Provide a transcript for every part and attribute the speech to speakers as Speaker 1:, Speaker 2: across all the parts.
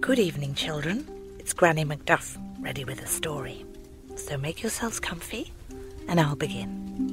Speaker 1: Good evening, children. It's Granny Macduff, ready with a story. So make yourselves comfy, and I'll begin.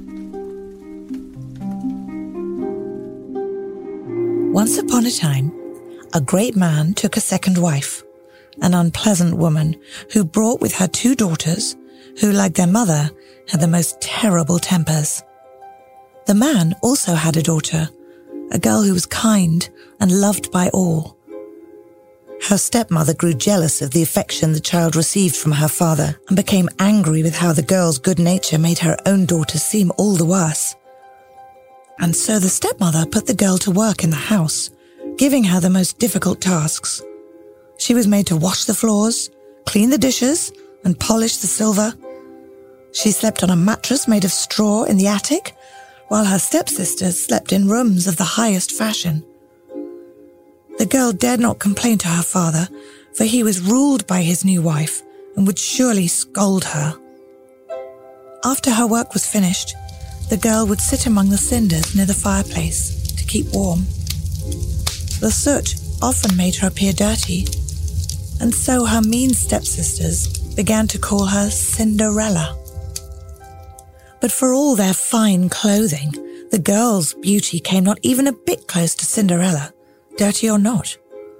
Speaker 1: Once upon a time, a great man took a second wife, an unpleasant woman who brought with her 2 daughters who, like their mother, had the most terrible tempers. The man also had a daughter, a girl who was kind and loved by all. Her stepmother grew jealous of the affection the child received from her father and became angry with how the girl's good nature made her own daughter seem all the worse. And so the stepmother put the girl to work in the house, giving her the most difficult tasks. She was made to wash the floors, clean the dishes, and polish the silver. She slept on a mattress made of straw in the attic, while her stepsisters slept in rooms of the highest fashion. The girl dared not complain to her father, for he was ruled by his new wife and would surely scold her. After her work was finished, the girl would sit among the cinders near the fireplace to keep warm. The soot often made her appear dirty, and so her mean stepsisters began to call her Cinderella. But for all their fine clothing, the girl's beauty came not even a bit close to Cinderella, dirty or not.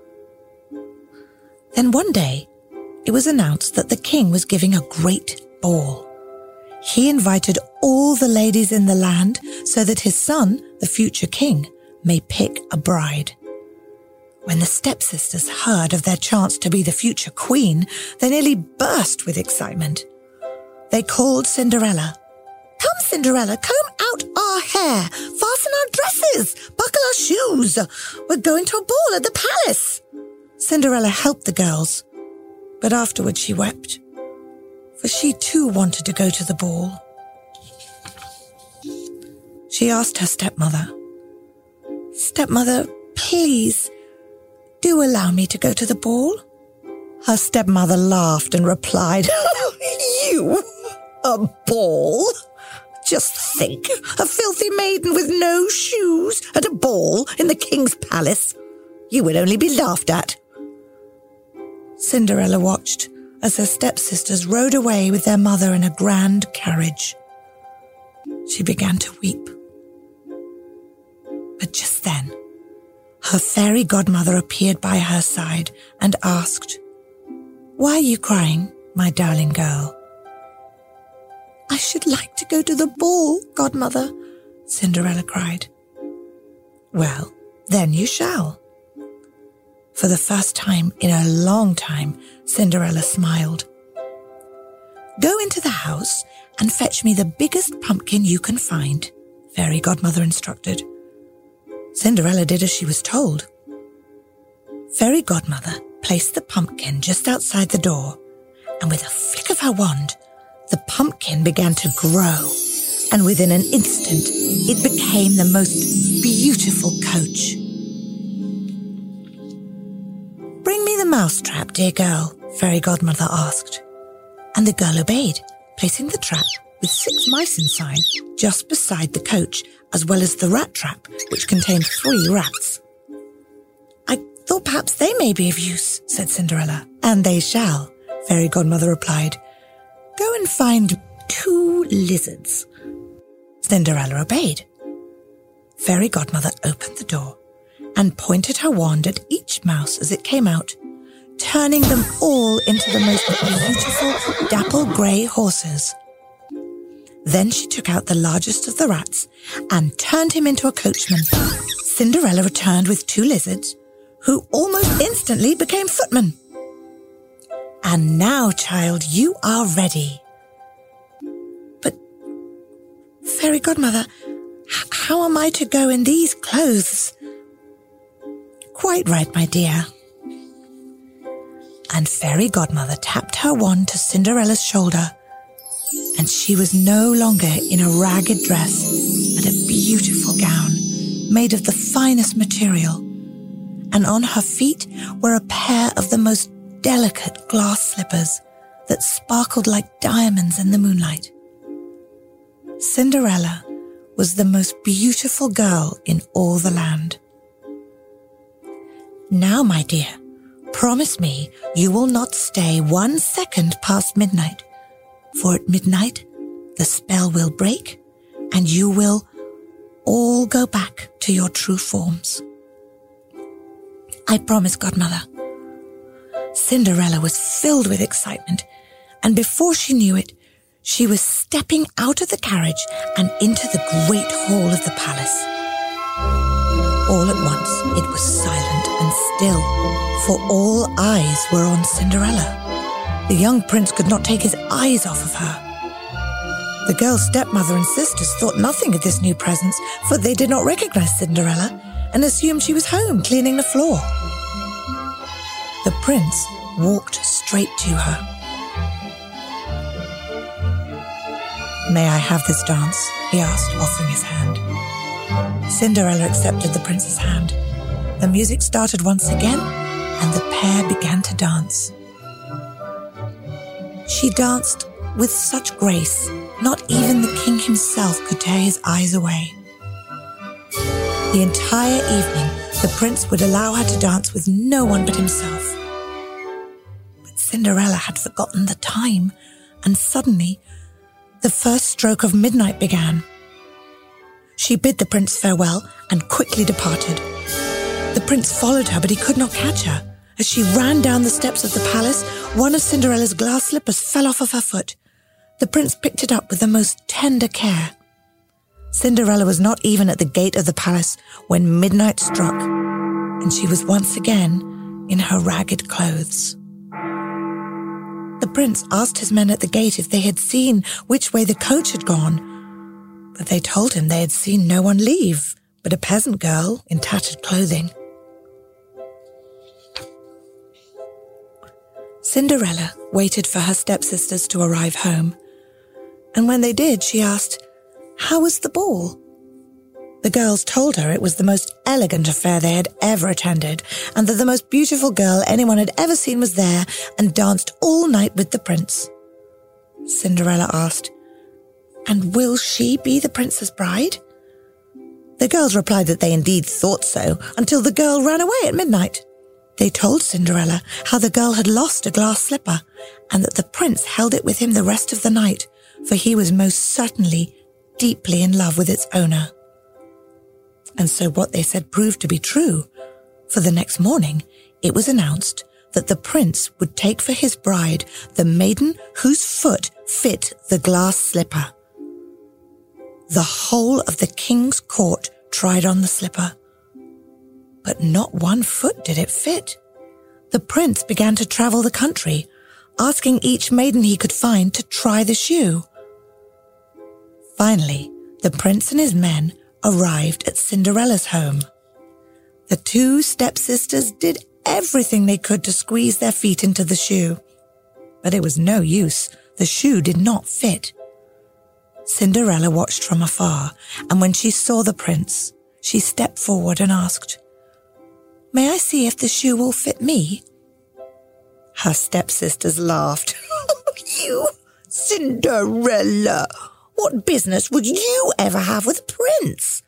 Speaker 1: Then one day, it was announced that the king was giving a great ball. He invited all the ladies in the land so that his son, the future king, may pick a bride. When the stepsisters heard of their chance to be the future queen, they nearly burst with excitement. They called Cinderella. "Come, Cinderella, comb out our hair, fasten our dresses, buckle our shoes. We're going to a ball at the palace." Cinderella helped the girls, but afterwards she wept, for she too wanted to go to the ball. She asked her stepmother, "Stepmother, please, do allow me to go to the ball?" Her stepmother laughed and replied, "You, a ball? Just think, a filthy maiden with no shoes at a ball in the king's palace. You would only be laughed at." Cinderella watched as her stepsisters rode away with their mother in a grand carriage. She began to weep. But just then, her fairy godmother appeared by her side and asked, "Why are you crying, my darling girl?" "I should like to go to the ball, godmother," Cinderella cried. "Well, then you shall." For the first time in a long time, Cinderella smiled. "Go into the house and fetch me the biggest pumpkin you can find," Fairy Godmother instructed. Cinderella did as she was told. Fairy Godmother placed the pumpkin just outside the door, and with a flick of her wand, the pumpkin began to grow, and within an instant, it became the most beautiful coach. "Bring me the mousetrap, dear girl," Fairy Godmother asked. And the girl obeyed, placing the trap with 6 mice inside just beside the coach, as well as the rat trap, which contained 3 rats. "I thought perhaps they may be of use," said Cinderella. "And they shall," Fairy Godmother replied. "Go and find 2 lizards." Cinderella obeyed. Fairy Godmother opened the door and pointed her wand at each mouse as it came out, turning them all into the most beautiful dapple grey horses. Then she took out the largest of the rats and turned him into a coachman. Cinderella returned with 2 lizards, who almost instantly became footmen. "And now, child, you are ready." "But, Fairy Godmother, how am I to go in these clothes?" "Quite right, my dear." And Fairy Godmother tapped her wand to Cinderella's shoulder, and she was no longer in a ragged dress, but a beautiful gown made of the finest material, and on her feet were a pair of the most delicate glass slippers that sparkled like diamonds in the moonlight. Cinderella was the most beautiful girl in all the land. "Now, my dear, Promise me you will not stay 1 second past midnight, for at midnight the spell will break and you will all go back to your true forms." "I promise, Godmother." Cinderella was filled with excitement, and before she knew it, she was stepping out of the carriage and into the great hall of the palace. All at once it was silent and still, for all eyes were on Cinderella. The young prince could not take his eyes off of her. The girl's stepmother and sisters thought nothing of this new presence, for they did not recognize Cinderella and assumed she was home cleaning the floor. The prince walked straight to her. "May I have this dance?" he asked, offering his hand. Cinderella accepted the prince's hand. The music started once again, and the pair began to dance. She danced with such grace, not even the king himself could tear his eyes away. The entire evening, the prince would allow her to dance with no one but himself. But Cinderella had forgotten the time, and suddenly, the first stroke of midnight began. She bid the prince farewell and quickly departed. The prince followed her, but he could not catch her. As she ran down the steps of the palace, one of Cinderella's glass slippers fell off of her foot. The prince picked it up with the most tender care. Cinderella was not even at the gate of the palace when midnight struck, and she was once again in her ragged clothes. The prince asked his men at the gate if they had seen which way the coach had gone, but they told him they had seen no one leave but a peasant girl in tattered clothing. Cinderella waited for her stepsisters to arrive home, and when they did, she asked, "How was the ball?" The girls told her it was the most elegant affair they had ever attended, and that the most beautiful girl anyone had ever seen was there and danced all night with the prince. Cinderella asked, "And will she be the prince's bride?" The girls replied that they indeed thought so, until the girl ran away at midnight. They told Cinderella how the girl had lost a glass slipper, and that the prince held it with him the rest of the night, for he was most certainly deeply in love with its owner. And so what they said proved to be true, for the next morning it was announced that the prince would take for his bride the maiden whose foot fit the glass slipper. The whole of the king's court tried on the slipper, but not one foot did it fit. The prince began to travel the country, asking each maiden he could find to try the shoe. Finally, the prince and his men arrived at Cinderella's home. The two stepsisters did everything they could to squeeze their feet into the shoe, but it was no use. The shoe did not fit. Cinderella watched from afar, and when she saw the prince, she stepped forward and asked, "May I see if the shoe will fit me?" Her stepsisters laughed. "You, Cinderella! What business would you ever have with a prince?"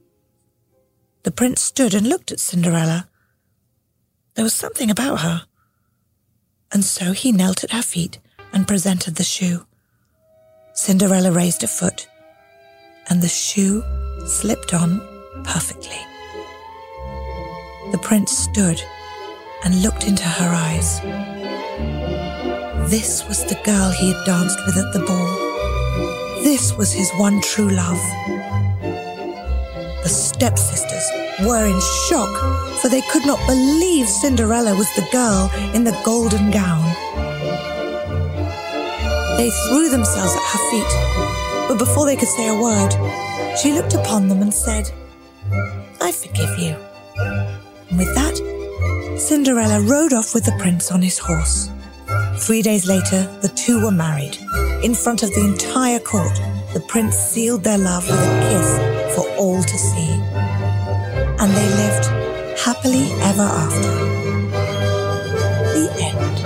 Speaker 1: The prince stood and looked at Cinderella. There was something about her. And so he knelt at her feet and presented the shoe. Cinderella raised a foot, and the shoe slipped on perfectly. The prince stood and looked into her eyes. This was the girl he had danced with at the ball. This was his one true love. The stepsisters were in shock, for they could not believe Cinderella was the girl in the golden gown. They threw themselves at her feet, but before they could say a word, she looked upon them and said, "I forgive you." And with that, Cinderella rode off with the prince on his horse. 3 days later, the two were married. In front of the entire court, the prince sealed their love with a kiss for all to see. And they lived happily ever after. The end.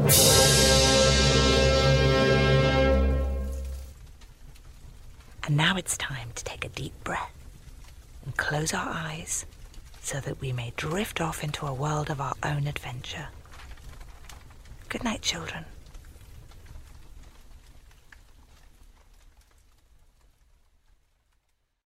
Speaker 1: And now Now it's time to take a deep breath and close our eyes so that we may drift off into a world of our own adventure. Good night, children.